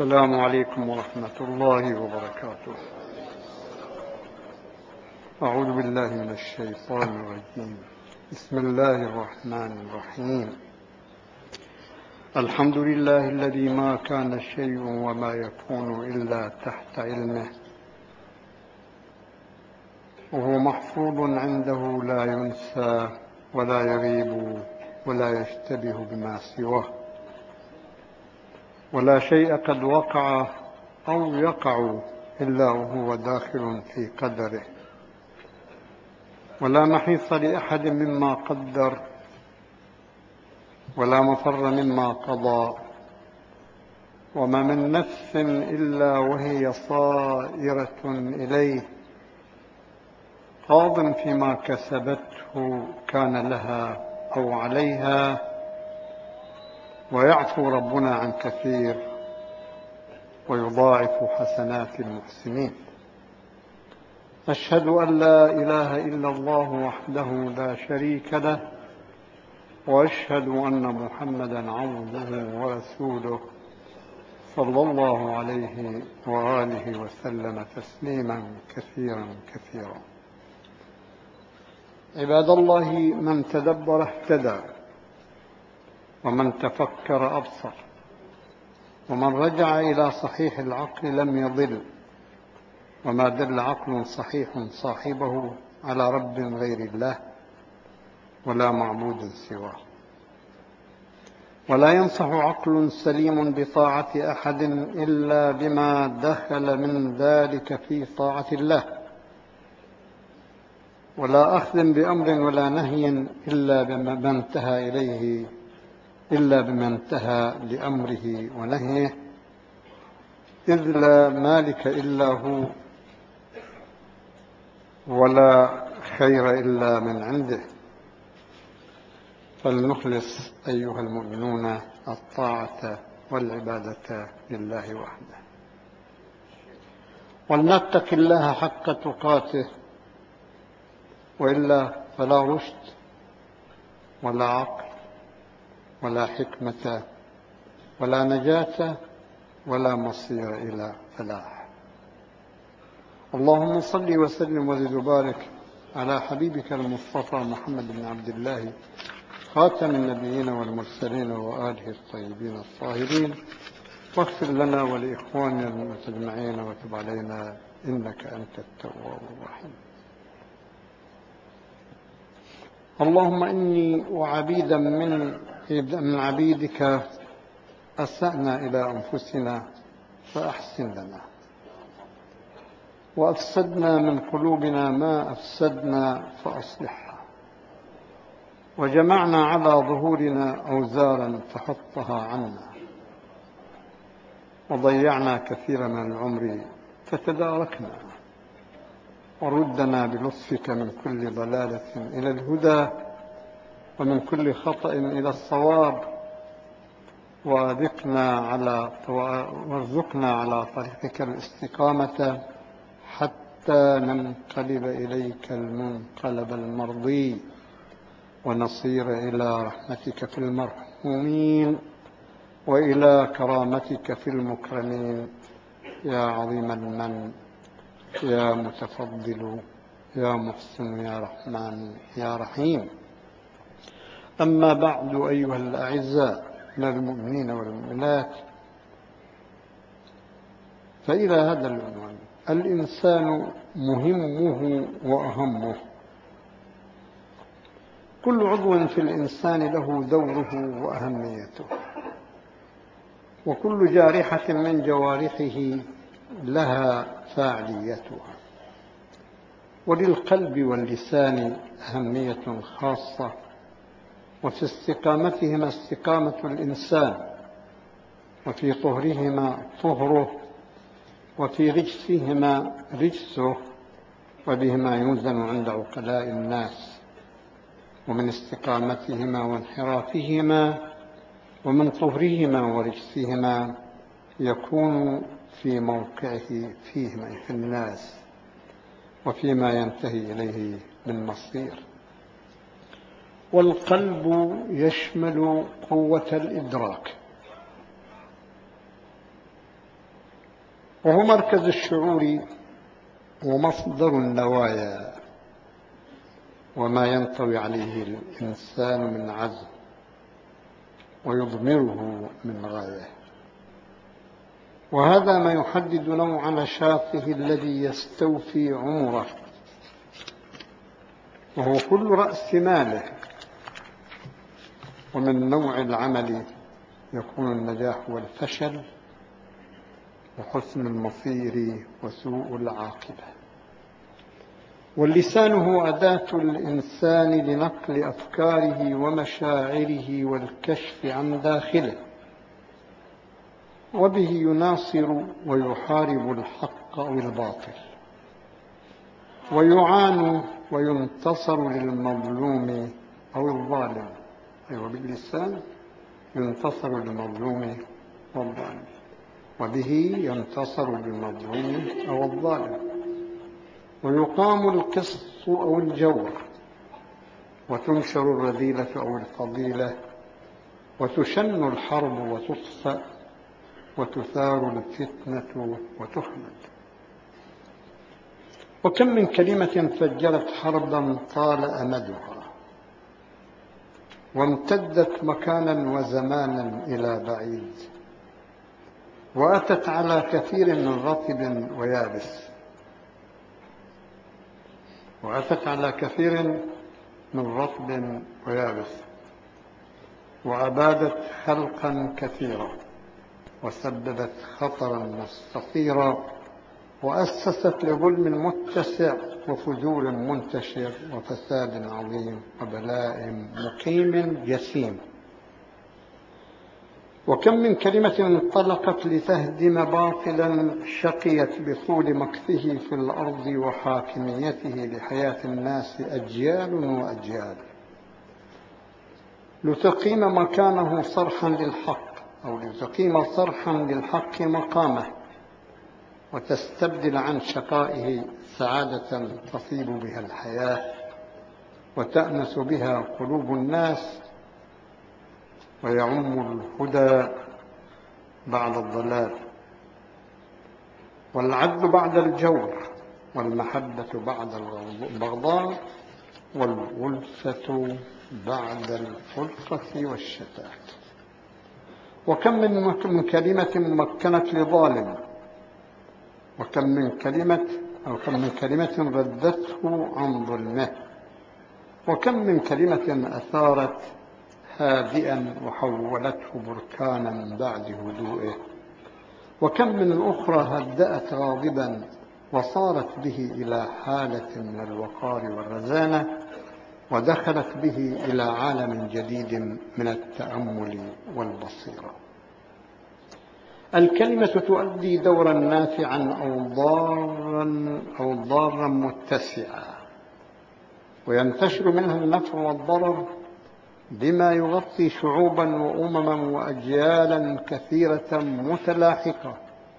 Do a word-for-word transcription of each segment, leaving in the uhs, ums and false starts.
السلام عليكم ورحمة الله وبركاته. أعوذ بالله من الشيطان الرجيم. بسم الله الرحمن الرحيم. الحمد لله الذي ما كان شيء وما يكون إلا تحت علمه، وهو محفوظ عنده لا ينسى ولا يغيب ولا يشتبه بما سواه، ولا شيء قد وقع أو يقع إلا وهو داخل في قدره، ولا محيص لأحد مما قدر ولا مفر مما قضى، وما من نفس إلا وهي صائرة إليه، قاض فيما كسبته كان لها أو عليها، ويعفو ربنا عن كثير ويضاعف حسنات المحسنين. أشهد أن لا إله إلا الله وحده لا شريك له، وأشهد أن محمدًا عبده ورسوله صلى الله عليه وآله وسلم تسليمًا كثيرًا كثيرًا. عباد الله، من تدبر اهتدى، ومن تفكر أبصر، ومن رجع إلى صحيح العقل لم يضل، وما دل عقل صحيح صاحبه على رب غير الله ولا معبود سواه، ولا ينصح عقل سليم بطاعة أحد إلا بما دخل من ذلك في طاعة الله، ولا أخذ بأمر ولا نهي إلا بما انتهى إليه إلا بما انتهى لأمره ونهيه، إذ لا مالك إلا هو، ولا خير إلا من عنده. فلنخلص أيها المؤمنون الطاعة والعبادة لله وحده، ولنتق الله حق تقاته، وإلا فلا رشد ولا عقل ولا حكمة ولا نجاة ولا مصير إلى فلاح. اللهم صل وسلم وزد وبارك على حبيبك المصطفى محمد بن عبد الله، خاتم النبيين والمرسلين، وآله الطيبين الطاهرين، واغفر لنا ولإخواننا المجمعين، وتب علينا إنك أنت التواب الرحيم. اللهم إني وعبيدا من من عبيدك أسأنا إلى أنفسنا فأحسن لنا، وأفسدنا من قلوبنا ما أفسدنا فأصلحها، وجمعنا على ظهورنا أوزارا فحطها عنا، وضيعنا كثيرا من العمر فتداركنا، وردنا بلطفك من كل ضلالة إلى الهدى، ومن كل خطأ إلى الصواب، وارزقنا على وارزقنا على طريقك الاستقامة حتى ننقلب إليك المنقلب المرضي، ونصير إلى رحمتك في المرحومين، وإلى كرامتك في المكرمين، يا عظيم المن، يا متفضل، يا محسن، يا رحمن، يا رحيم. أما بعد، أيها الأعزاء من المؤمنين والمؤمنات، فإلى هذا العنوان: الإنسان مهمه وأهمه. كل عضو في الإنسان له دوره وأهميته، وكل جارحة من جوارحه لها فاعليتها، وللقلب واللسان أهمية خاصة، وفي استقامتهما استقامة الإنسان، وفي طهرهما طهره، وفي رجسهما رجسه، وبهما يوزن عند عقلاء الناس. ومن استقامتهما وانحرافهما ومن طهرهما ورجسهما يكون في موقعه فيهما في الناس، وفيما ينتهي إليه من مصير. والقلب يشمل قوة الإدراك، وهو مركز الشعور ومصدر النوايا وما ينطوي عليه الإنسان من عزم ويضمره من غاية، وهذا ما يحدد نوع نشاطه الذي يستوفي عمره، وهو كل رأس ماله. ومن نوع العمل يكون النجاح والفشل وحسن المصير وسوء العاقبة. واللسان هو أداة الإنسان لنقل أفكاره ومشاعره والكشف عن داخله، وبه يناصر ويحارب الحق أو الباطل، ويعان وينتصر للمظلوم أو الظالم. أيوة، باللسان ينتصر للمظلوم والظالم، وبه ينتصر للمظلوم أو الظالم، ويقام القسط أو الجور، وتنشر الرذيلة أو الفضيلة، وتشن الحرب وتطفأ، وتثار الفتنة وتحمد. وكم من كلمة فجرت حربا طال أمدها وامتدت مكانا وزمانا إلى بعيد، وأتت على كثير من رطب ويابس وأتت على كثير من رطب ويابس وأبادت خلقا كثيرا، وسببت خطرا مستطيرا، وأسست لظلم متسع وفجور منتشر وفساد عظيم وبلاء مقيم جسيم. وكم من كلمة انطلقت لتهدم باطلا شقيت بطول مكثه في الأرض وحاكميته لحياة الناس أجيال وأجيال، لتقيم مكانه صرحا للحق أو لتقيم صرحا للحق مقامه، وتستبدل عن شقائه سعادة تطيب بها الحياة وتأنس بها قلوب الناس، ويعم الهدى بعد الضلال، والعدل بعد الجور، والمحبة بعد البغضاء، والألفة بعد الفرقة والشتات. وكم من كلمة مكنت لظالم، وكم من كلمة أو كم من كلمة ردته عن ظلمه، وكم من كلمة أثارت هادئا وحولته بركانا بعد هدوئه، وكم من أخرى هدأت غاضبا وصارت به إلى حالة من الوقار والرزانة، ودخلت به إلى عالم جديد من التأمل والبصيرة. الكلمة تؤدي دورا نافعا أو ضارا أو ضارا متسعا، وينتشر منها النفع والضرر بما يغطي شعوبا وأمما وأجيالا كثيرة متلاحقة.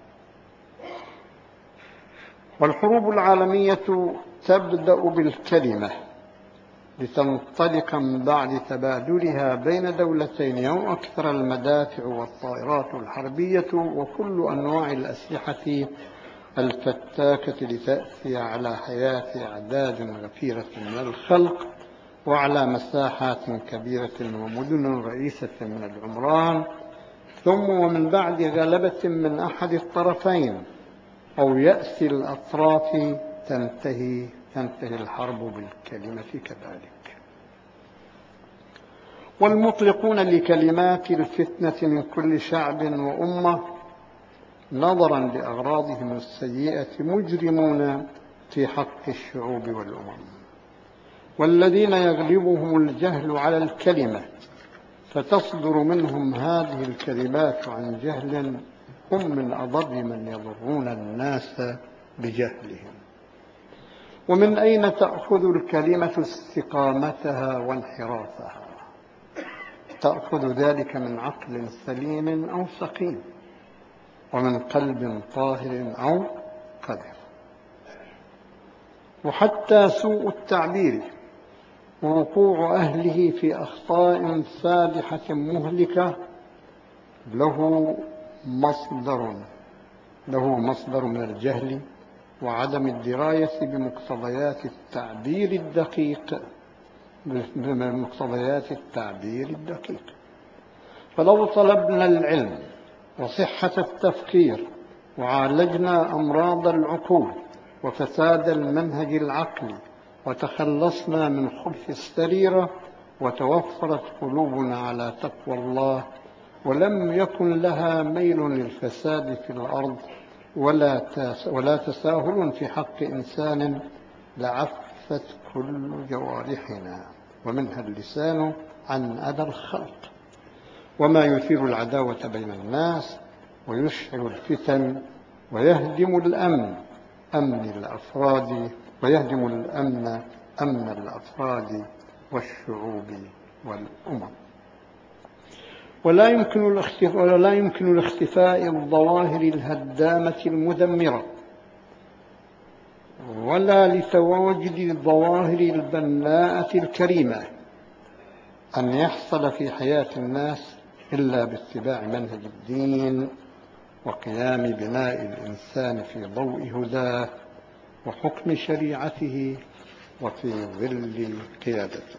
والحروب العالمية تبدأ بالكلمة لتنطلق من بعد تبادلها بين دولتين أو أكثر المدافع والطائرات الحربية وكل أنواع الأسلحة الفتاكة لتأتي على حياة أعداد غفيرة من الخلق وعلى مساحات كبيرة ومدن رئيسة من العمران، ثم ومن بعد غلبة من أحد الطرفين أو يأس الأطراف تنتهي تنتهي الحرب بالكلمة كذلك. والمطلقون لكلمات الفتنة من كل شعب وأمة نظرا لأغراضهم السيئة مجرمون في حق الشعوب والأمم، والذين يغلبهم الجهل على الكلمة فتصدر منهم هذه الكلمات عن جهل هم من أضر من يضرون الناس بجهلهم. ومن أين تأخذ الكلمة استقامتها وانحرافها؟ تأخذ ذلك من عقل سليم أو سقيم، ومن قلب طاهر أو قذر. وحتى سوء التعبير ووقوع أهله في أخطاء فادحة مهلكة له مصدر له مصدر من الجهل وعدم الدراية بمقتضيات التعبير الدقيق بمقتضيات التعبير الدقيق. فلو طلبنا العلم وصحة التفكير وعالجنا أمراض العقول وفساد المنهج العقلي وتخلصنا من خبث السريرة وتوفرت قلوبنا على تقوى الله ولم يكن لها ميل للفساد في الأرض ولا ولا تساهل في حق إنسان لعفت كل جوارحنا ومنها اللسان عن أذى الخلق وما يثير العداوة بين الناس ويشعل الفتن ويهدم الأمن أمن الأفراد ويهدم الأمن أمن الأفراد والشعوب والأمم. ولا يمكن الاختفاء ولا يمكن الاختفاء الظواهر الهدامة المدمرة ولا لتواجد الظواهر البناءة الكريمة أن يحصل في حياة الناس إلا باتباع منهج الدين وقيام بناء الإنسان في ضوء هداه وحكم شريعته وفي ظل قيادته.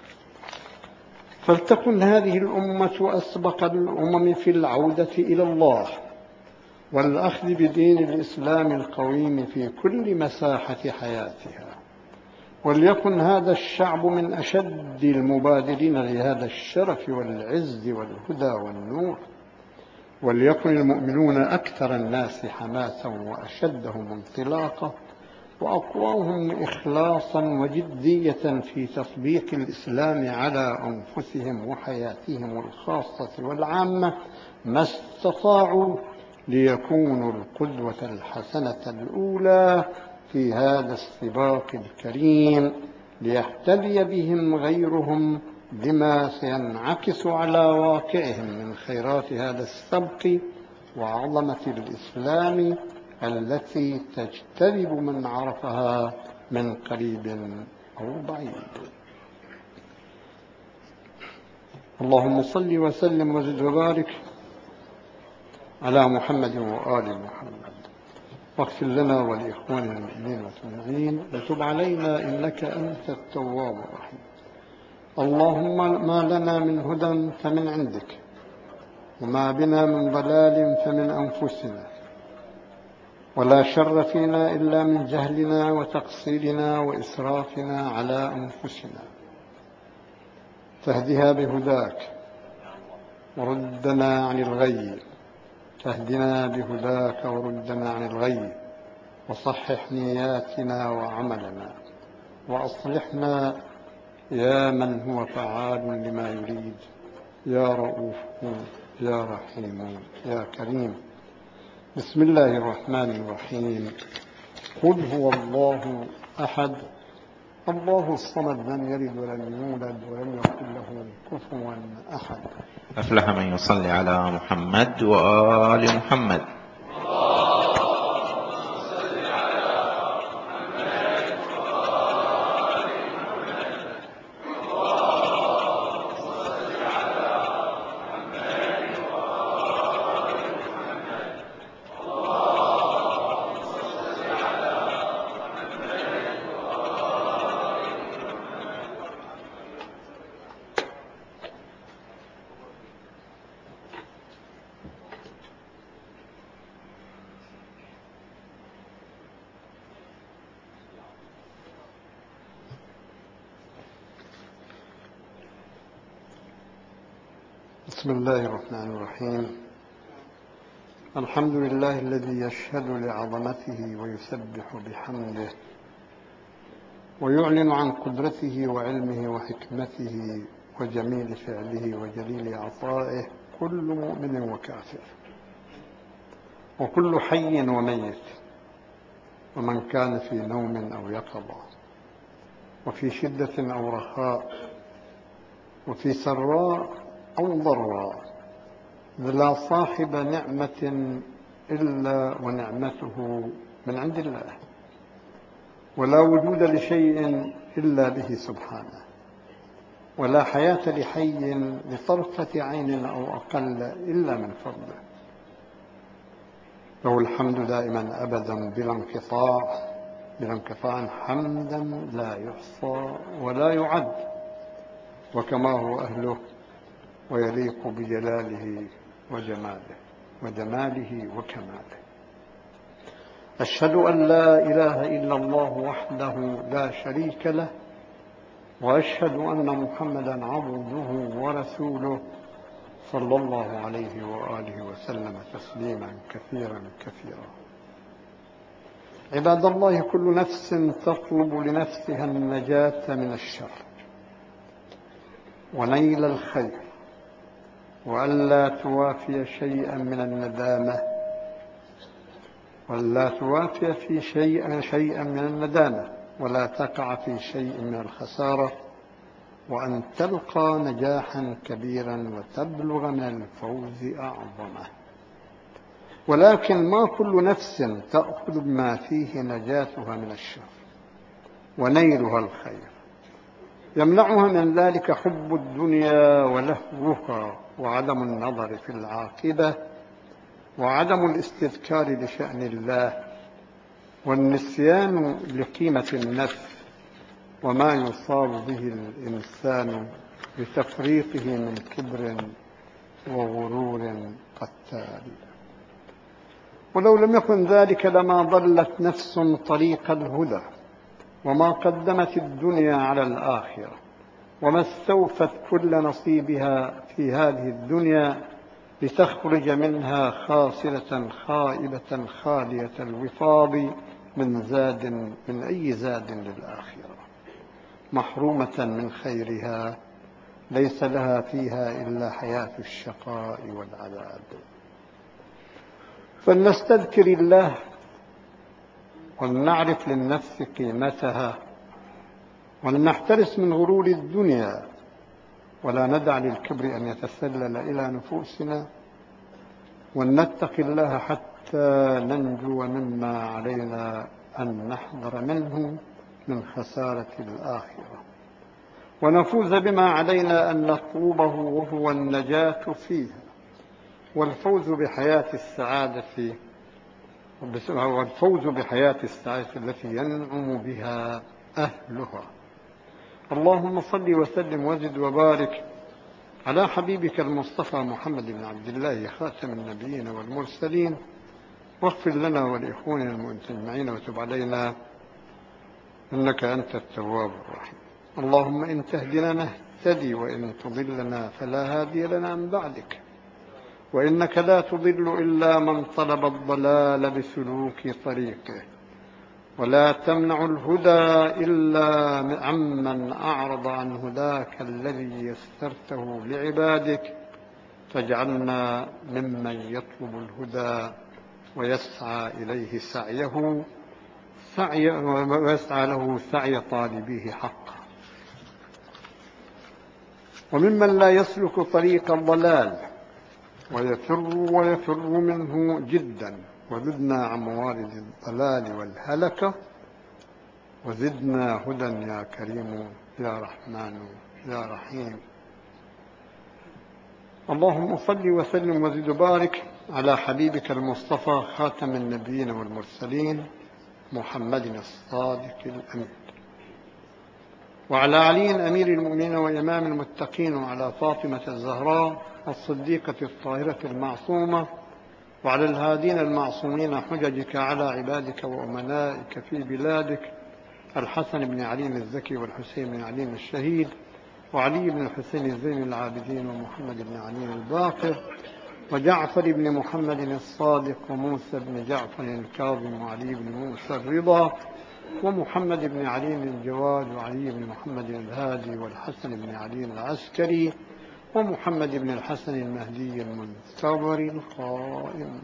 فلتكن هذه الأمة أسبق الأمم في العودة إلى الله والأخذ بدين الإسلام القويم في كل مساحة حياتها، وليكن هذا الشعب من أشد المبادرين لهذا الشرف والعز والهدى والنور، وليكن المؤمنون أكثر الناس حماسا وأشدهم انطلاقا وأقواهم إخلاصا وجدية في تطبيق الإسلام على أنفسهم وحياتهم الخاصة والعامة ما استطاعوا ليكونوا القدوة الحسنة الأولى في هذا السباق الكريم ليحتذي بهم غيرهم بما سينعكس على واقعهم من خيرات هذا السبق وعظمة الإسلام التي تجتذب من عرفها من قريب أو بعيد. اللهم صل وسلم وزد وبارك على محمد وآل محمد، واغفر لنا ولإخواننا المؤمنين والمسلمين وتب علينا إنك أنت التواب الرحيم. اللهم ما لنا من هدى فمن عندك وما بنا من ضلال فمن أنفسنا، ولا شر فينا إلا من جهلنا وتقصيرنا وإسرافنا على أنفسنا، فاهدها بهداك وردنا عن الغي، فاهدنا بهداك وردنا عن الغي، وصحح نياتنا وعملنا، وأصلحنا يا من هو فعال لما يريد، يا رؤوف يا رحيم يا كريم. بسم الله الرحمن الرحيم. قل هو الله أحد الله الصمد لم يلد ولم يولد ولم يكن له كفوا أحد. أفلح من يصلي على محمد وآل محمد. بسم الله الرحمن الرحيم. الحمد لله الذي يشهد لعظمته ويسبح بحمده ويعلن عن قدرته وعلمه وحكمته وجميل فعله وجليل عطائه كل مؤمن وكافر وكل حي وميت ومن كان في نوم أو يقظة وفي شدة أو رخاء وفي سراء أو ضراء، لا صاحب نعمة إلا ونعمته من عند الله، ولا وجود لشيء إلا به سبحانه، ولا حياة لحي لطرفة عين أو أقل إلا من فضله. له الحمد دائما أبدا بلا انقطاع بلا انقطاع حمدا لا يحصى ولا يعد، وكما هو أهله ويليق بجلاله وجماله وجماله وكماله. أشهد أن لا إله إلا الله وحده لا شريك له، وأشهد أن محمدا عبده ورسوله صلى الله عليه وآله وسلم تسليما كثيرا كثيرا. عباد الله، كل نفس تطلب لنفسها النجاة من الشر ونيل الخير، وألا توافي شيئا من الندامة ولا توافي في شيئا شيئا من الندامة ولا تقع في شيء من الخسارة، وأن تلقى نجاحا كبيرا وتبلغ من الفوز أعظمه. ولكن ما كل نفس تأخذ بما فيه نجاتها من الشر ونيلها الخير. يمنعها من ذلك حب الدنيا ولهوها، وعدم النظر في العاقبة، وعدم الاستذكار لشأن الله، والنسيان لقيمة النفس وما يصاب به الإنسان بتفريطه من كبر وغرور قتال. ولو لم يكن ذلك لما ضلت نفس طريق الهدى، وما قدمت الدنيا على الآخرة، وما استوفت كل نصيبها في هذه الدنيا لتخرج منها خاسرة خائبة خالية الوفاض من زاد من أي زاد للآخرة، محرومة من خيرها ليس لها فيها إلا حياة الشقاء والعذاب. فلنستذكر الله ولنعرف للنفس قيمتها، ولنحترس من غرور الدنيا، ولا ندع للكبر أن يتسلل إلى نفوسنا، ولنتق الله حتى ننجو مما علينا أن نحذر منه من خسارة الآخرة، ونفوز بما علينا أن نطلبه وهو النجاة فيها والفوز بحياة السعادة والفوز بحياة السعادة التي ينعم بها أهلها. اللهم صل وسلم وزد وبارك على حبيبك المصطفى محمد بن عبد الله خاتم النبيين والمرسلين، واغفر لنا ولإخواننا المجمعين وتب علينا إنك أنت التواب الرحيم. اللهم إن تهدنا نهتدي، وإن تضلنا فلا هادي لنا من بعدك، وإنك لا تضل إلا من طلب الضلال بسلوك طريقه، ولا تمنع الهدى إلا عمن أعرض عن هداك الذي يسرته لعبادك، فاجعلنا ممن يطلب الهدى ويسعى إليه سعيه سعي ويسعى له سعي طالبيه حقا، وممن لا يسلك طريق الضلال ويفر ويفر منه جدا، وزدنا عن موارد الضلال والهلكة، وزدنا هدى يا كريم يا رحمن يا رحيم. اللهم صل وسلم وزد وبارك على حبيبك المصطفى خاتم النبيين والمرسلين محمد الصادق الأمين، وعلى علي أمير المؤمنين وإمام المتقين، وعلى فاطمة الزهراء الصديقة الطاهرة المعصومة، وعلى الهادين المعصومين حججك على عبادك وأمنائك في بلادك، الحسن بن علي الزكي والحسين بن علي الشهيد وعلي بن الحسين زين العابدين ومحمد بن علي الباقر وجعفر بن محمد الصادق وموسى بن جعفر الكاظم وعلي بن موسى الرضا ومحمد بن علي الجواد وعلي بن محمد الهادي والحسن بن علي العسكري ومحمد بن الحسن المهدي المنتظر القائم.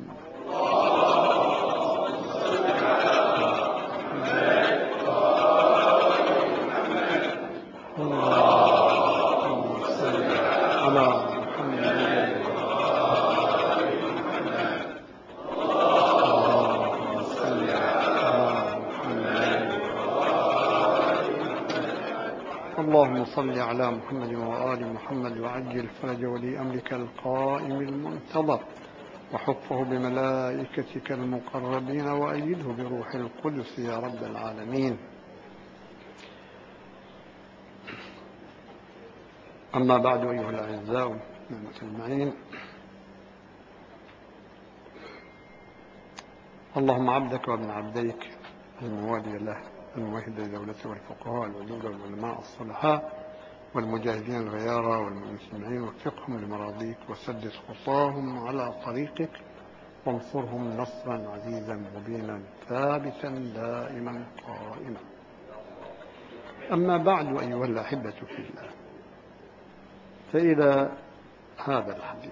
اللهم صل على محمد. اللهم صل على محمد. اللهم صل على محمد وآل محمد وعجل فرج ولي أمرك القائم المنتظر. وحفه بملائكتك المقربين وأيده بروح القدس يا رب العالمين. أما بعد أيها الأعزاء المستمعين، اللهم عبدك وابن عبديك الموالي له الموحد لدولته والفقهاء العدول والعلماء الصلحاء والمجاهدين الغيارى والمسلمين وفقهم لمراضيك وسدد خطاهم على طريقك وانصرهم نصرا عزيزا مبينا ثابتا دائما قائما. أما بعد أيها الأحبة في الله، فإلى هذا الحديث.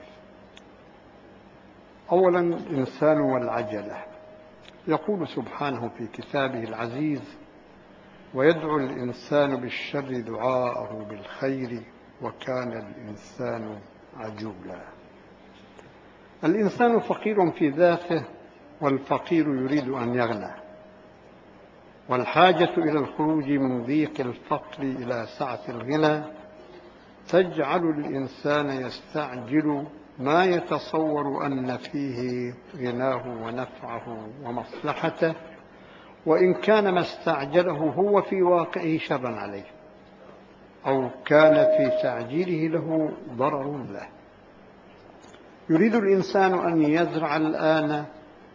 أولا، الإنسان والعجلة. يقول سبحانه في كتابه العزيز: ويدعو الإنسان بالشر دعاءه بالخير وكان الإنسان عجولا. الإنسان فقير في ذاته، والفقير يريد أن يغنى، والحاجة إلى الخروج من ضيق الفقر إلى سعة الغنى تجعل الإنسان يستعجل ما يتصور أن فيه غناه ونفعه ومصلحته، وإن كان ما استعجله هو في واقعه شرا عليه، أو كان في تعجيله له ضرر له. يريد الإنسان أن يزرع الآن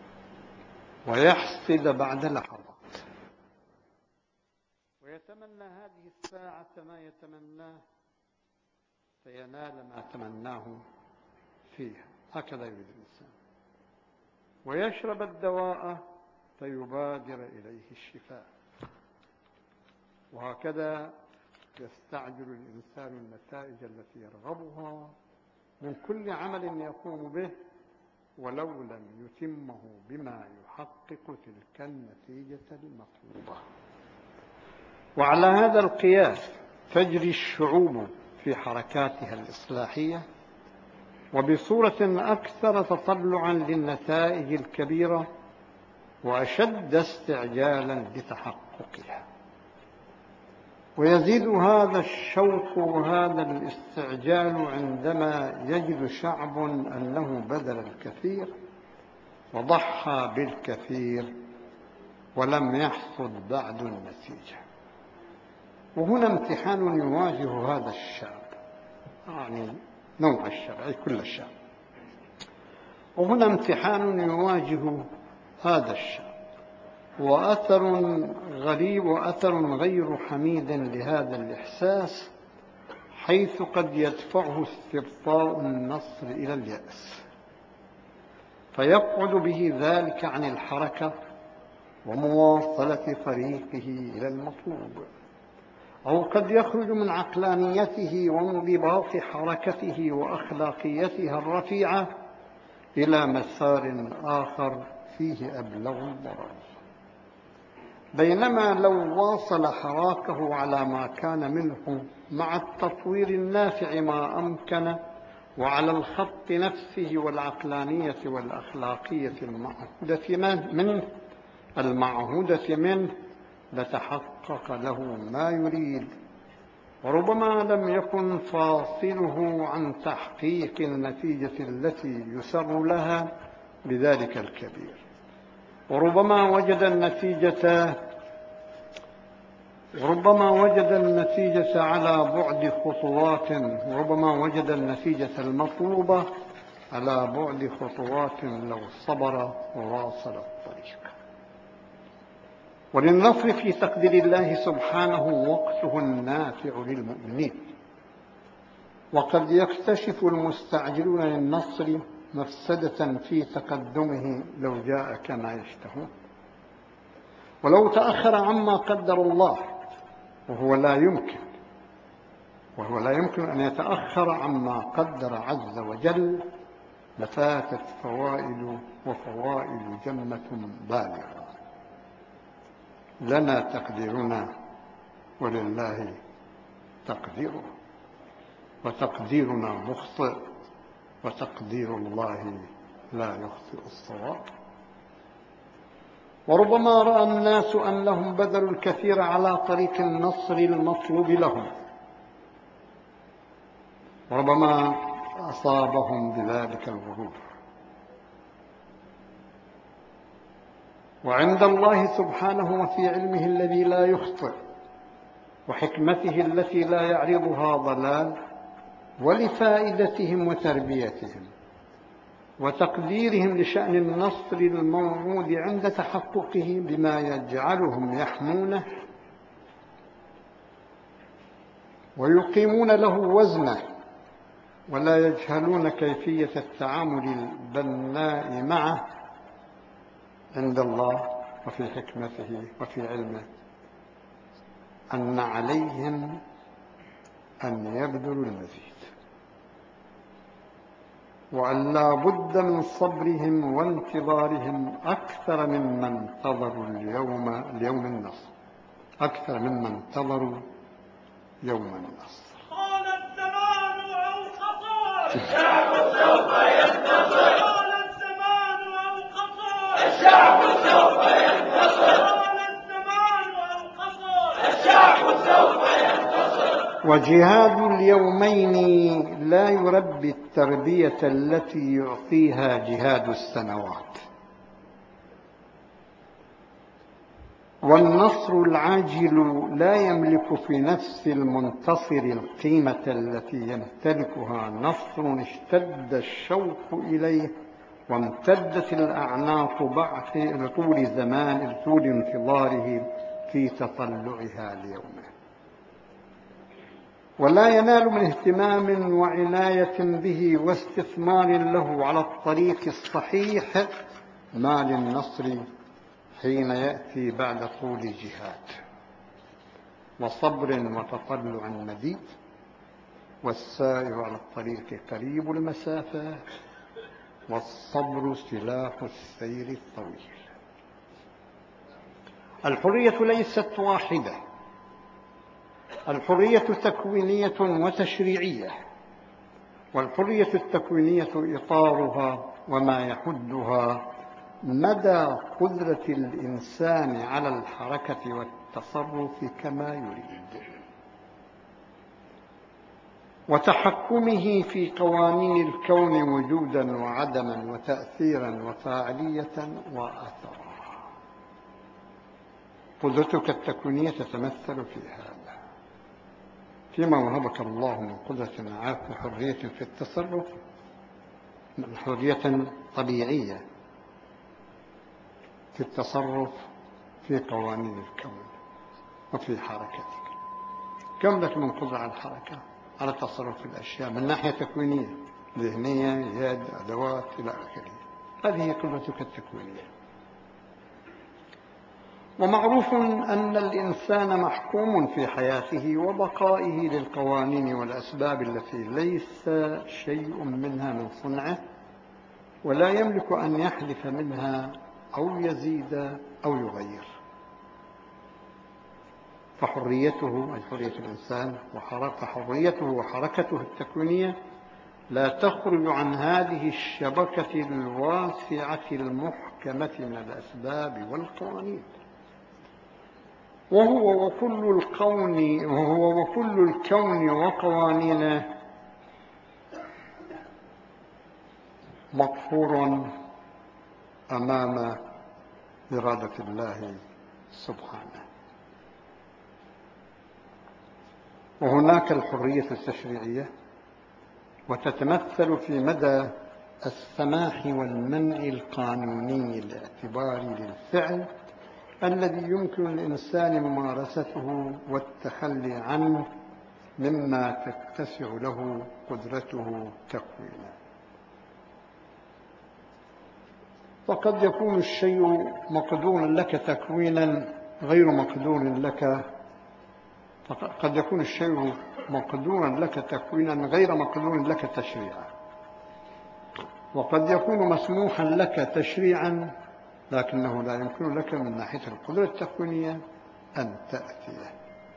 ويحصد بعد لحظات، ويتمنى هذه الساعة ما يتمناه فينال ما تمناه فيها، هكذا يريد الإنسان. ويشرب الدواء فيبادر إليه الشفاء، وهكذا يستعجل الإنسان النتائج التي يرغبها من كل عمل يقوم به، ولو لم يتمه بما يحقق تلك النتيجة المطلوبة. وعلى هذا القياس تجري الشعوب في حركاتها الإصلاحية، وبصورة أكثر تطلعا للنتائج الكبيرة وأشد استعجالا لتحققها. ويزيد هذا الشوق وهذا الاستعجال عندما يجد شعب أنه بذل الكثير وضحى بالكثير ولم يحصد بعد النتيجة. وهنا امتحان يواجه هذا الشعب، يعني نوع الشعب، أي كل الشعب. وهنا امتحان يواجه هذا الشعب، وأثر غريب وأثر غير حميد لهذا الإحساس، حيث قد يدفعه استبطاء النصر إلى اليأس، فيقعد به ذلك عن الحركة ومواصلة طريقه إلى المطلوب، أو قد يخرج من عقلانيته وانضباط حركته وأخلاقيتها الرفيعة إلى مسار آخر فيه أبلغ الضرر. بينما لو واصل حراكه على ما كان منه مع التطوير النافع ما أمكن، وعلى الخط نفسه والعقلانية والأخلاقية المعهودة منه المعهودة منه لتحقق له ما يريد، وربما لم يكن فاصله عن تحقيق النتيجة التي يسر لها بذلك الكبير. وربما وجد النتيجة ربما وجد النتيجة على بعد خطوات، وربما وجد النتيجة المطلوبة على بعد خطوات لو صبر وواصل الطريق. وللنصر في تقدير الله سبحانه وقته النافع للمؤمنين، وقد يكتشف المستعجلون للنصر مفسدة في تقدمه لو جاء كما يشتهون، ولو تأخر عما قدر الله، وهو لا يمكن وهو لا يمكن أن يتأخر عما قدر عز وجل، لفاتت فوائد وفوائد جمة بالغة. لنا تقديرنا ولله تقديره، وتقديرنا مخطئ، وتقدير الله لا يخطئ الصواب. وربما رأى الناس أنهم بذلوا الكثير على طريق النصر المطلوب لهم، وربما أصابهم بذلك الغرور، وعند الله سبحانه وفي علمه الذي لا يخطئ وحكمته التي لا يعرضها ضلال، ولفائدتهم وتربيتهم وتقديرهم لشأن النصر الموعود عند تحققه بما يجعلهم يحمونه ويقيمون له وزنه، ولا يجهلون كيفية التعامل البناء معه عند الله وفي حكمته وفي علمه، أن عليهم أن يبذلوا المزيد، وأن لا بد من صبرهم وانتظارهم أكثر مما انتظروا اليوم اليوم النصر أكثر مما انتظروا يوم النصر. قال الزمان أو خطأ الشعب سوف ينتصر. قال الزمان أو خطأ الشعب سوف ينتصر. قال الزمان أو خطأ الشعب سوف ينتصر. وجهاد اليومين لا يربي التربية التي يعطيها جهاد السنوات، والنصر العاجل لا يملك في نفس المنتصر القيمة التي يمتلكها نصر اشتد الشوق إليه وامتدت الأعناق بعد طول زمان طول انتظاره في تطلعها ليومه، ولا ينال من اهتمام وعناية به واستثمار له على الطريق الصحيح ما للنصر حين يأتي بعد طول جهاد وصبر وتطلع مديد، والسائر على الطريق قريب المسافة، والصبر سلاح السير الطويل. الحرية ليست واحدة، الحرية تكوينية وتشريعية، والحرية التكوينية إطارها وما يحدها مدى قدرة الإنسان على الحركة والتصرف كما يريد، وتحكمه في قوانين الكون وجودا وعدما وتأثيرا وفاعلية وأثرا. قدرتك التكوينية تتمثل في هذا، فيما وهبك الله من قدرة عارف حرية في التصرف، حرية طبيعية في التصرف في قوانين الكون وفي حركتك، كم لك من قدرة على الحركة على تصرف الأشياء من ناحية تكوينية ذهنية يد أدوات إلى آخره. هذه هي قدرتك التكوينية. ومعروف أن الإنسان محكوم في حياته وبقائه للقوانين والأسباب التي ليس شيء منها من صنعه، ولا يملك أن يحذف منها أو يزيد أو يغير. فحريته أي حرية الإنسان وحريته وحركته التكوينية لا تخرج عن هذه الشبكة الواسعة المحكمة من الأسباب والقوانين، وهو وكل الكون وهو وكل الكون وقوانينه مقهور أمام إرادة الله سبحانه. وهناك الحرية التشريعية، وتتمثل في مدى السماح والمنع القانوني الاعتباري للفعل الذي يمكن للإنسان ممارسته والتخلي عنه مما تتسع له قدرته تكوينا. وقد يكون الشيء مقدورا لك تكوينا غير مقدور لك قد يكون الشيء مقدورا لك تكوينا غير مقدور لك تشريعا، وقد يكون مسموحا لك تشريعا لكنه لا يمكن لك من ناحية القدرة التكوينية أن تأتيه.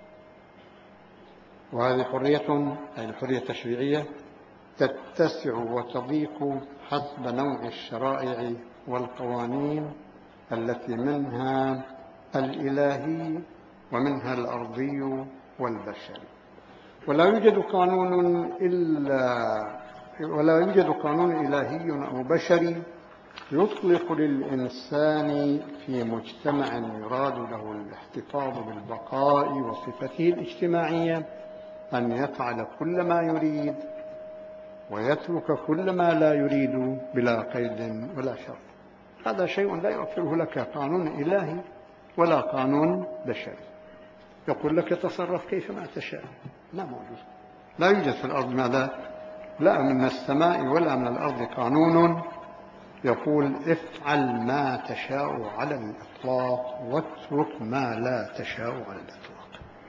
وهذه حرية أي الحرية التشريعية تتسع وتضيق حسب نوع الشرائع والقوانين التي منها الإلهي ومنها الأرضي والبشري. ولا يوجد قانون إلا ولا يوجد قانون إلهي أو بشري يطلق للإنسان في مجتمع يراد له الاحتفاظ بالبقاء وصفته الاجتماعية أن يفعل كل ما يريد ويترك كل ما لا يريد بلا قيد ولا شرط. هذا شيء لا يغفره لك قانون إلهي ولا قانون بشري. يقول لك تصرف كيفما تشاء، لا موجود، لا يوجد في الأرض ماذا؟ لا من السماء ولا من الأرض قانون يقول افعل ما تشاء على الإطلاق واترك ما لا تشاء على الإطلاق.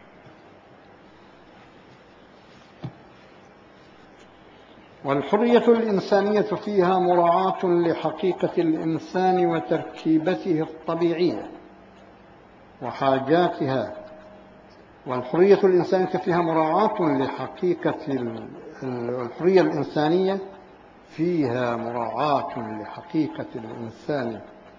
والحرية الإنسانية فيها مراعاة لحقيقة الإنسان وتركيبته الطبيعية وحاجاتها. والحرية الإنسانية فيها مراعاة لحقيقة الحرية الإنسانية فيها مراعاة لحقيقة الإنسان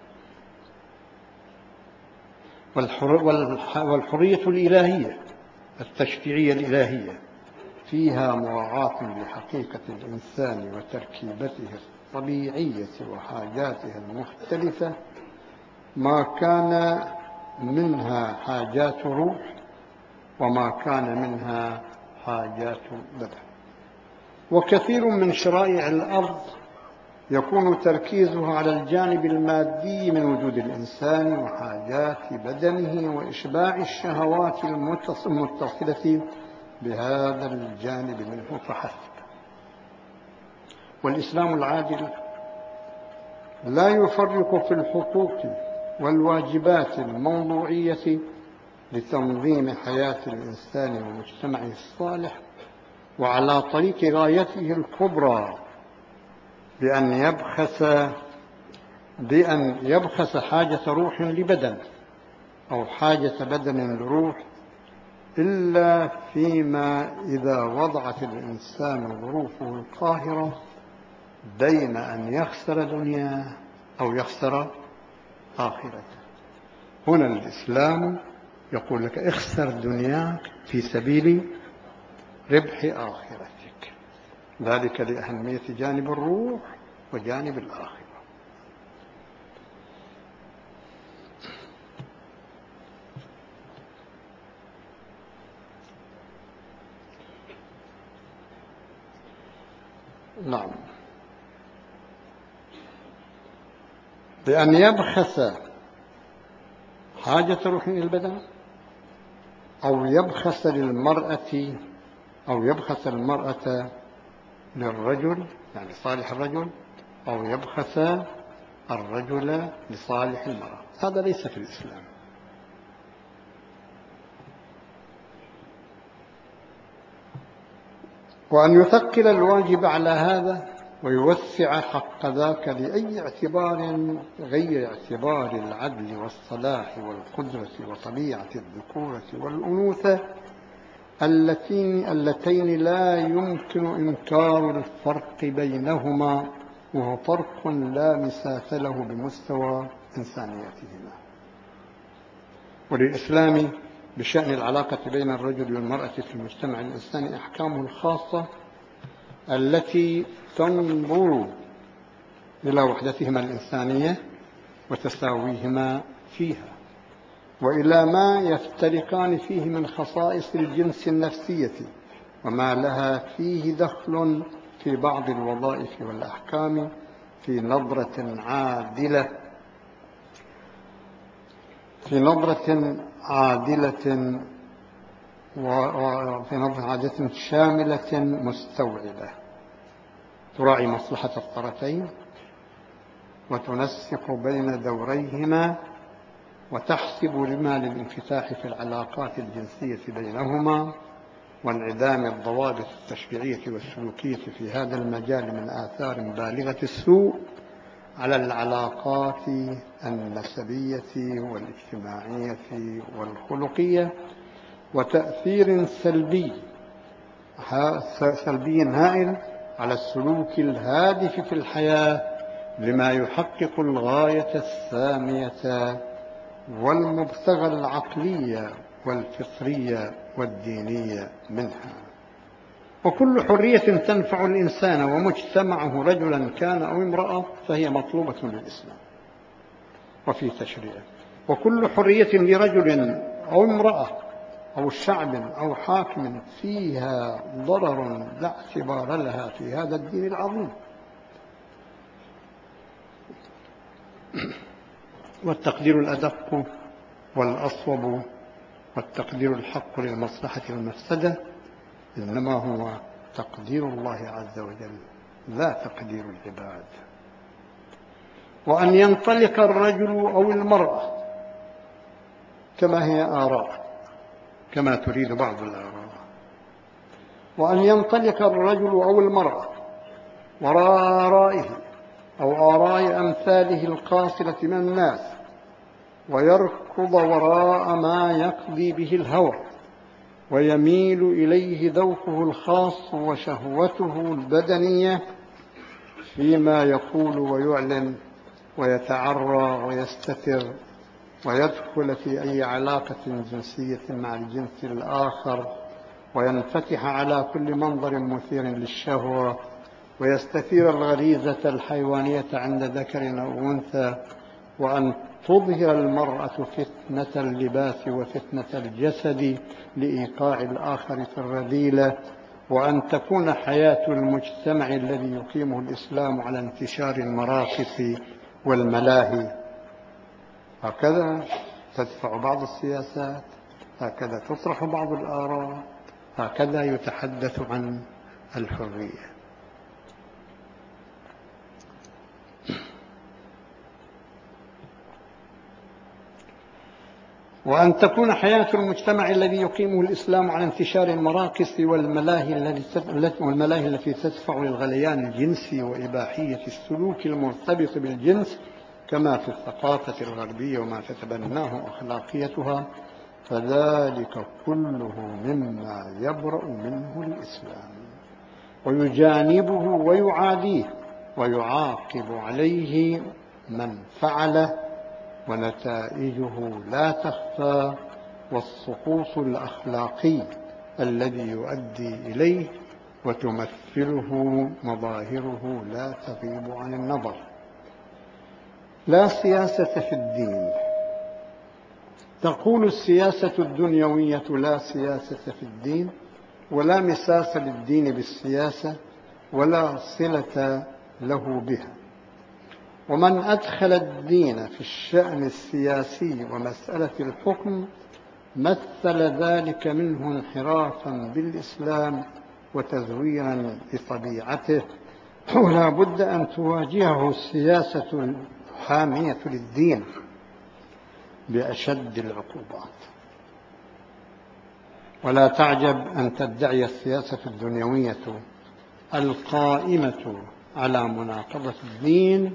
والحرية الإلهية التشريعية الإلهية فيها مراعاة لحقيقة الإنسان وتركيبته الطبيعية وحاجاته المختلفة، ما كان منها حاجات روح وما كان منها حاجات بدن. وكثير من شرائع الأرض يكون تركيزها على الجانب المادي من وجود الإنسان وحاجات بدنه وإشباع الشهوات المتصلة بهذا الجانب منه فحسب. والإسلام العادل لا يفرق في الحقوق والواجبات الموضوعية لتنظيم حياة الإنسان ومجتمعه الصالح وعلى طريق غايته الكبرى بأن يبخس بأن يبخس حاجة روح لبدن أو حاجة بدن لروح، إلا فيما إذا وضعت الإنسان ظروفه القاهرة بين أن يخسر دنياه أو يخسر آخرته. هنا الإسلام يقول لك اخسر دنياك في سبيل ربح آخرتك، ذلك لأهمية جانب الروح وجانب الآخرة. نعم، بأن يبخس حاجة روح البدن أو يبخس للمرأة أو يبخس المرأة للرجل يعني صالح الرجل أو يبخس الرجل لصالح المرأة، هذا ليس في الإسلام. وأن يثقل الواجب على هذا ويوسع حق ذاك لأي اعتبار غير اعتبار العدل والصلاح والقدرة وطبيعة الذكورة والأنوثة اللتين, اللتين لا يمكن إنكار الفرق بينهما، وهو فرق لا مساس له بمستوى إنسانيتهما. وللإسلام بشأن العلاقة بين الرجل والمرأة في المجتمع الإنساني أحكامه الخاصة التي تنظر إلى وحدتهما الإنسانية وتساويهما فيها، وإلى ما يفترقان فيه من خصائص الجنس النفسية وما لها فيه دخل في بعض الوظائف والأحكام في نظرة عادلة في نظرة عادلة وفي نظرة عادلة شاملة مستوعبة تراعي مصلحة الطرفين وتنسق بين دوريهما وتحسب لما للانفتاح في العلاقات الجنسية بينهما وانعدام الضوابط التشريعية والسلوكية في هذا المجال من آثار بالغة السوء على العلاقات النسبية والاجتماعية والخلقية، وتأثير سلبي سلبي هائل على السلوك الهادف في الحياة لما يحقق الغاية السامية والمبتغى العقلية والفطرية والدينية منها. وكل حرية تنفع الإنسان ومجتمعه رجلا كان أو امرأة فهي مطلوبة للإسلام وفي تشريعه. وكل حرية لرجل أو امرأة أو شعب أو حاكم فيها ضرر لا اعتبار لها في هذا الدين العظيم. والتقدير الأدق والأصوب والتقدير الحق للمصلحة والمفسدة إنما هو تقدير الله عز وجل لا تقدير العباد. وأن ينطلق الرجل أو المرأة كما هي آراء كما تريد بعض الآراء، وأن ينطلق الرجل أو المرأة وراء آرائه أو آراء أمثاله القاصرة من الناس ويركض وراء ما يقضي به الهوى ويميل إليه ذوقه الخاص وشهوته البدنية فيما يقول ويعلن ويتعرى ويستتر ويدخل في أي علاقة جنسية مع الجنس الآخر وينفتح على كل منظر مثير للشهوة ويستثير الغريزة الحيوانية عند ذكر أو أنثى، وأن تظهر المرأة فتنة اللباس وفتنة الجسد لإيقاع الآخر في الرذيلة، وأن تكون حياة المجتمع الذي يقيمه الإسلام على انتشار المراقص والملاهي. هكذا تدفع بعض السياسات، هكذا تطرح بعض الآراء، هكذا يتحدث عن الحرية. وأن تكون حياة المجتمع الذي يقيمه الإسلام على انتشار المراقص والملاهي والملاهي التي تدفع للغليان الجنسي وإباحية السلوك المرتبط بالجنس كما في الثقافة الغربية وما تتبناه أخلاقيتها، فذلك كله مما يبرأ منه الإسلام ويجانبه ويعاديه ويعاقب عليه من فعله، ونتائجه لا تخفى، والسقوط الأخلاقي الذي يؤدي إليه وتمثله مظاهره لا تغيب عن النظر. لا سياسة في الدين. تقول السياسة الدنيوية لا سياسة في الدين، ولا مساس للدين بالسياسة ولا صلة له بها. ومن أدخل الدين في الشأن السياسي ومسألة الحكم مثل ذلك منه انحرافا بالإسلام وتزويرا بطبيعته، ولا بد أن تواجهه السياسة الحامية للدين بأشد العقوبات. ولا تعجب أن تدعي السياسة الدنيوية القائمة على مناقضة الدين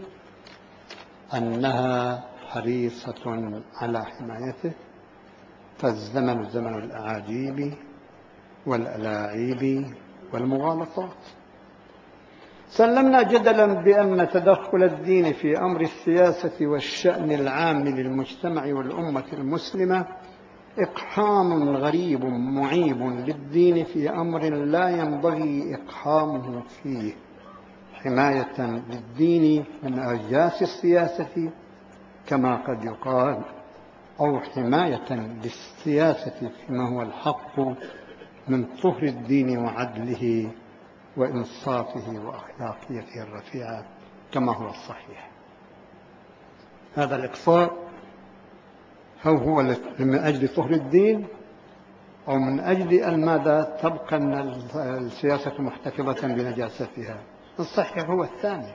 أنها حريصة على حمايته، فالزمن زمن الأعاجيب والألاعيب والمغالطات. سلمنا جدلا بأن تدخل الدين في أمر السياسة والشأن العام للمجتمع والأمة المسلمة إقحام غريب معيب للدين في أمر لا ينبغي إقحامه فيه، حماية للدين من أرجاس السياسة كما قد يقال، أو حماية للسياسة فيما هو الحق من طهر الدين وعدله وإنصافه وأخلاقيته الرفيعة كما هو الصحيح. هذا الإقصاء هو هو من أجل طهر الدين أو من أجل أن ماذا تبقى السياسة محتفظة بنجاستها؟ الصحيح هو الثاني.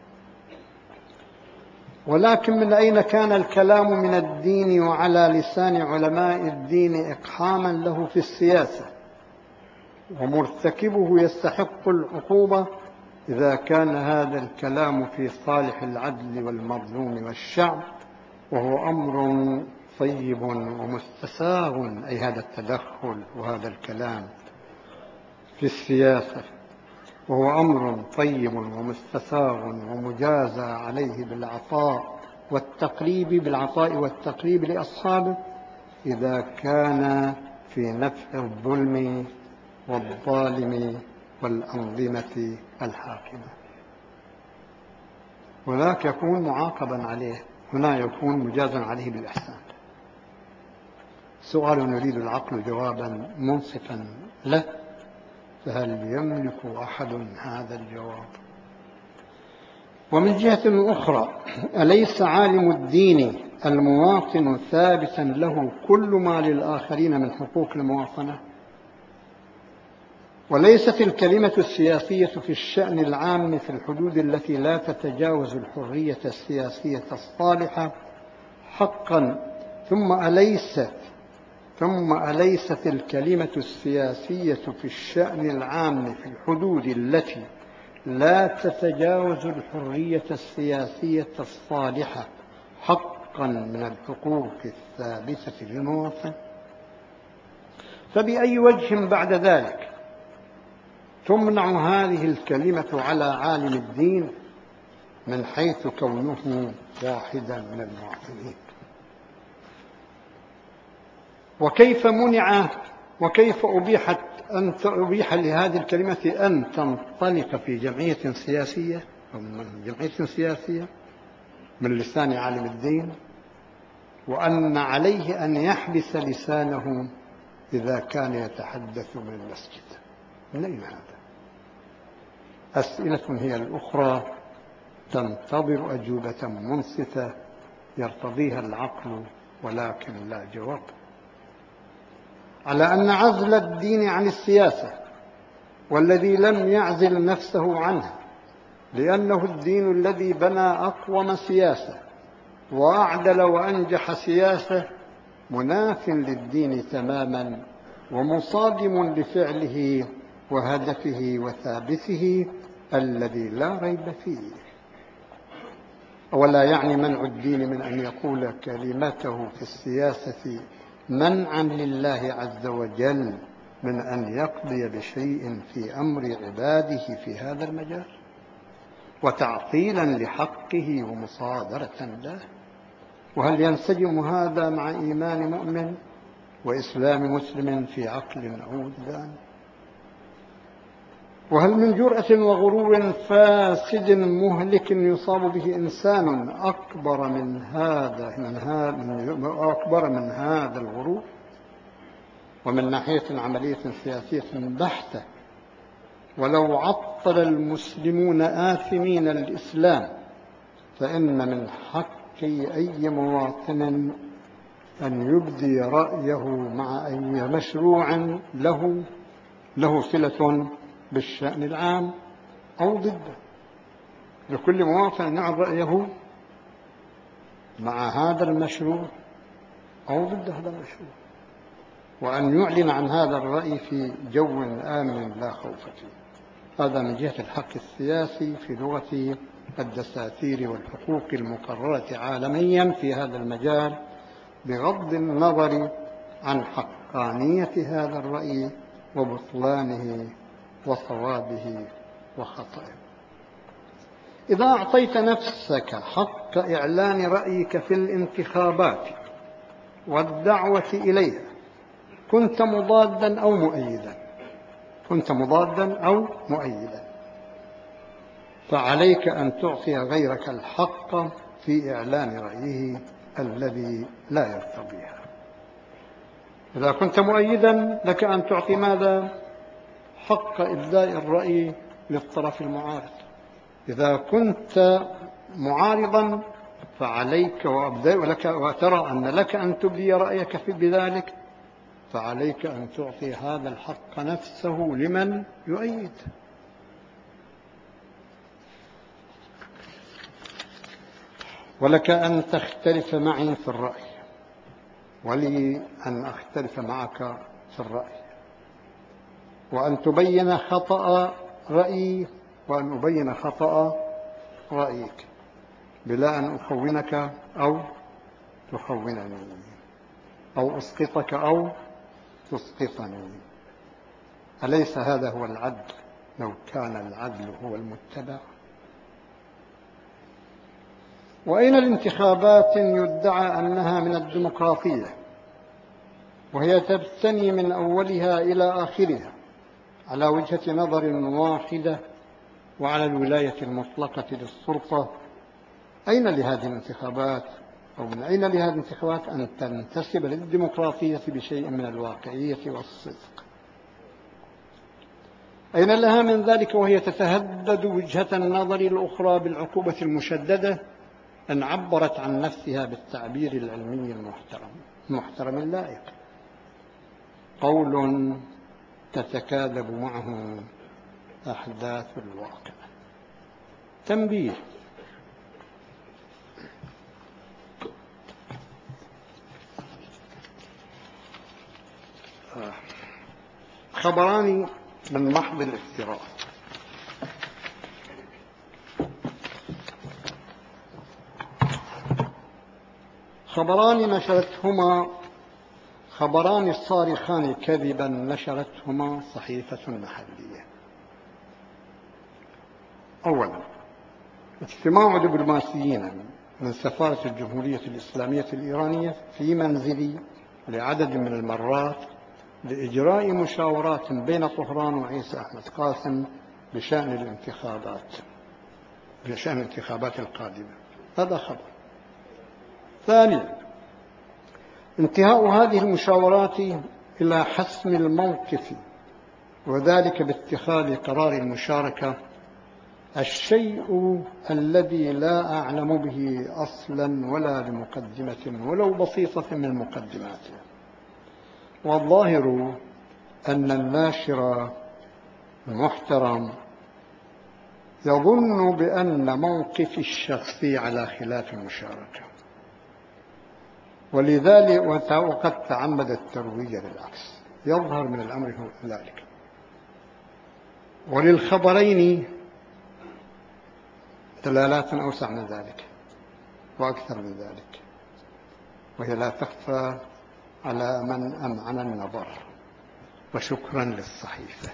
ولكن من أين كان الكلام من الدين وعلى لسان علماء الدين إقحاما له في السياسة، ومرتكبه يستحق العقوبة إذا كان هذا الكلام في صالح العدل والمظلوم والشعب، وهو أمر طيب ومستساغ، أي هذا التدخل وهذا الكلام في السياسة، وهو أمر طيب ومستساغ ومجازى عليه بالعطاء والتقريب بالعطاء والتقريب لأصحابه إذا كان في نفع الظلم والظالم والأنظمة الحاكمة. هناك يكون معاقبا عليه، هنا يكون مجازا عليه بالإحسان. سؤال يريد العقل جوابا منصفا له، فهل يملك أحد هذا الجواب؟ ومن جهة أخرى، أليس عالم الدين المواطن ثابتا له كل ما للآخرين من حقوق المواطنة؟ وليست الكلمة السياسية في الشأن العام في الحدود التي لا تتجاوز الحرية السياسية الصالحة حقا؟ ثم أليست ثم أليست الكلمة السياسية في الشأن العام في الحدود التي لا تتجاوز الحرية السياسية الصالحة حقا من الحقوق الثابتة للمواطن؟ فبأي وجه بعد ذلك تمنع هذه الكلمة على عالم الدين من حيث كونه واحدا من المواطنين؟ وكيف منع وكيف أبيحت أن أبيح لهذه الكلمة أن تنطلق في جمعية سياسية أو من جمعية سياسية من لسان عالم الدين، وأن عليه أن يحبس لسانه إذا كان يتحدث من المسجد؟ من أين هذا؟ أسئلة هي الأخرى تنتظر أجوبة منصفة يرتضيها العقل، ولكن لا جواب. على أن عزل الدين عن السياسة، والذي لم يعزل نفسه عنها لأنه الدين الذي بنى أقوم سياسة وأعدل وأنجح سياسة، مناف للدين تماما ومصادم لفعله وهدفه وثابته الذي لا ريب فيه. ولا يعني منع الدين من أن يقول كلمته في السياسة منعا لله عز وجل من أن يقضي بشيء في أمر عباده في هذا المجال، وتعطيلا لحقه ومصادرة له. وهل ينسجم هذا مع إيمان مؤمن وإسلام مسلم في عقل أو وجدان؟ وهل من جرأة وغرور فاسد مهلك يصاب به إنسان أكبر من هذا من هذا أكبر من هذا الغرور؟ ومن ناحية عملية سياسية بحتة، ولو عطل المسلمون آثمين الإسلام، فإن من حق أي مواطن أن يبدي رأيه مع أي مشروع له له صلة بالشأن العام أو ضده. لكل مواطن أن يعرض رأيه مع هذا المشروع أو ضد هذا المشروع، وأن يعلن عن هذا الرأي في جو آمن لا خوف فيه. هذا من جهة الحق السياسي في لغة الدساتير والحقوق المقررة عالميا في هذا المجال، بغض النظر عن حقانية هذا الرأي وبطلانه وصوابه وخطئه. إذا أعطيت نفسك حق إعلان رأيك في الانتخابات والدعوة إليها، كنت مضادا أو مؤيدا كنت مضادا أو مؤيدا فعليك أن تعطي غيرك الحق في إعلان رأيه الذي لا يرتضيها. إذا كنت مؤيدا لك أن تعطي ماذا؟ حق إبداء الرأي للطرف المعارض. إذا كنت معارضا فعليك ولك وترى أن لك أن تبدي رأيك في بذلك، فعليك أن تعطي هذا الحق نفسه لمن يؤيد. ولك أن تختلف معي في الرأي، ولي أن أختلف معك في الرأي، وأن تبين خطأ رأيي وأن أبين خطأ رأيك، بلا أن أخونك أو تخونني، أو أسقطك أو تسقطني. أليس هذا هو العدل لو كان العدل هو المتبع؟ وأين الانتخابات يدعى أنها من الديمقراطية وهي تبتني من أولها إلى آخرها على وجهة نظر واحدة وعلى الولاية المطلقة للسلطة، أين لهذه الانتخابات أو من أين لهذه الانتخابات أن تنتسب للديمقراطية بشيء من الواقعية والصدق؟ أين لها من ذلك وهي تتهدد وجهة النظر الأخرى بالعقوبة المشددة أن عبرت عن نفسها بالتعبير العلمي المحترم المحترم اللائق، قول تتكاذب معه أحداث الواقع. تنبيه: خبران من محض الافتراء. خبران نشرتهما خبران صارخان كذبا نشرتهما صحيفة محلية. أولا، اجتماع دبلوماسيين من سفارة الجمهورية الإسلامية الإيرانية في منزلي لعدد من المرات لإجراء مشاورات بين طهران وعيسى أحمد قاسم بشأن الانتخابات بشأن الانتخابات القادمة. هذا خبر. ثانيا، انتهاء هذه المشاورات إلى حسم الموقف، وذلك باتخاذ قرار المشاركة، الشيء الذي لا أعلم به أصلا ولا لمقدمة ولو بسيطة من مقدماته. والظاهر أن الناشر المحترم يظن بأن موقفي الشخصي على خلاف المشاركة، ولذلك وقد تعمد الترويج للعكس. يظهر من الأمر ذلك. وللخبرين دلالات أوسع من ذلك وأكثر من ذلك، وهي لا تخفى على من أمعن النظر. وشكرا للصحيفة.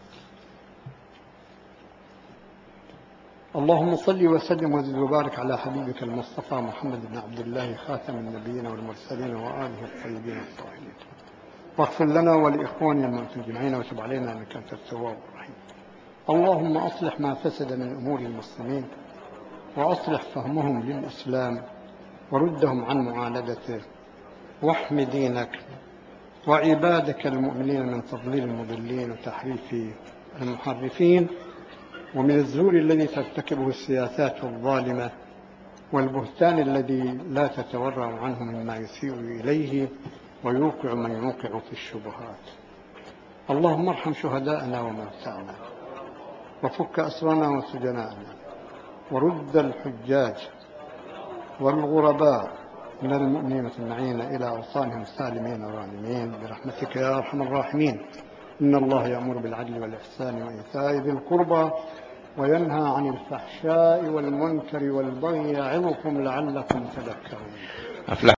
اللهم صل وسلم وزد وبارك على حبيبك المصطفى محمد بن عبد الله خاتم النبيين والمرسلين وآله الطيبين الطاهرين، واغفر لنا ولإخواننا المعتدين وتب علينا إنك أنت التواب الرحيم. اللهم أصلح ما فسد من أمور المسلمين، وأصلح فهمهم للإسلام، وردهم عن معاندته، واحم دينك وعبادك المؤمنين من تضليل المضلين وتحريف المحرفين، ومن الزور الذي ترتكبه السياسات الظالمة، والبهتان الذي لا تتورع عنه مما يسيء إليه ويوقع من يوقع في الشبهات. اللهم ارحم شهداءنا وموتانا، وفك أسرنا وسجناءنا، ورد الحجاج والغرباء من المؤمنين والمسلمين إلى أوطانهم سالمين غانمين برحمتك يا أرحم الراحمين. إن الله يأمر بالعدل والإحسان وإيتاء ذي القربى وينهى عن الفحشاء والمنكر والبغي يعظكم لعلكم تذكرون.